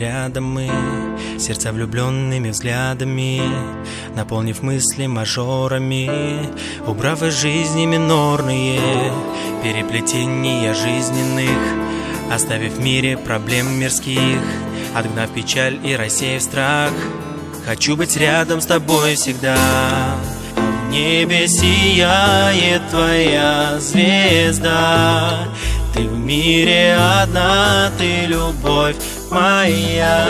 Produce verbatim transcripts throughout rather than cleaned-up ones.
рядом мы, сердца влюбленными взглядами, наполнив мысли мажорами, убрав из жизни минорные переплетения жизненных, оставив в мире проблем мирских, отгнав печаль и рассеяв страх. Хочу быть рядом с тобой всегда. В небе сияет твоя звезда, ты в мире одна, ты любовь моя.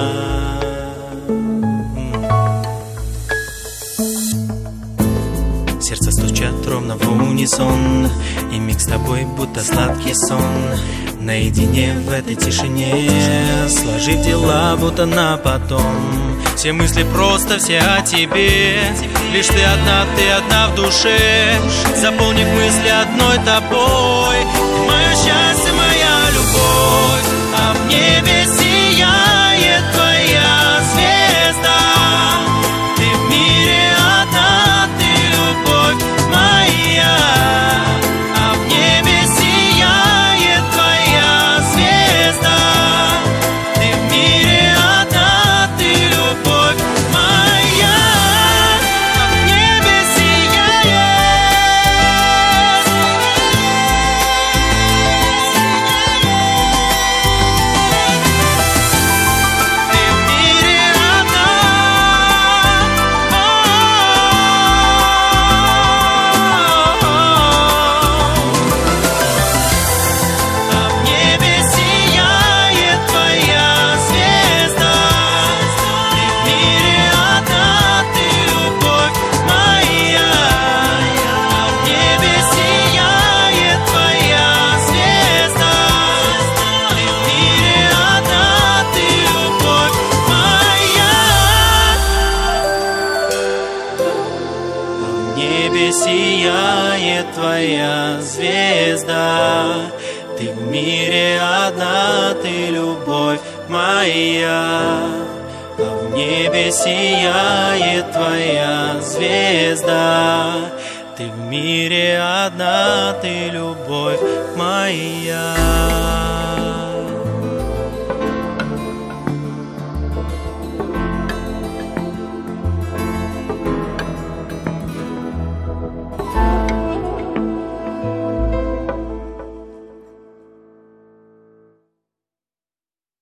Сердца стучат ровно в унисон, и миг с тобой будто сладкий сон. Наедине в этой тишине, сложив дела будто на потом. Все мысли просто все о тебе, лишь ты одна, ты одна в душе, заполнив мысли одной тобой. Ты мое счастье, моя любовь, а в небе сияет твоя звезда. Ты в мире одна, ты любовь моя. А в небе сияет твоя звезда. Ты в мире одна, ты любовь моя. А в небе сияет. Ты в мире одна. А в небе сияет твоя звезда. Ты в мире одна, ты любовь моя. А в небе сияет твоя звезда. Ты в мире одна, ты любовь моя. В небе сияет твоя звезда. Ты в мире одна, ты любовь моя. А в небе сияет твоя звезда. Ты в мире одна, ты любовь моя.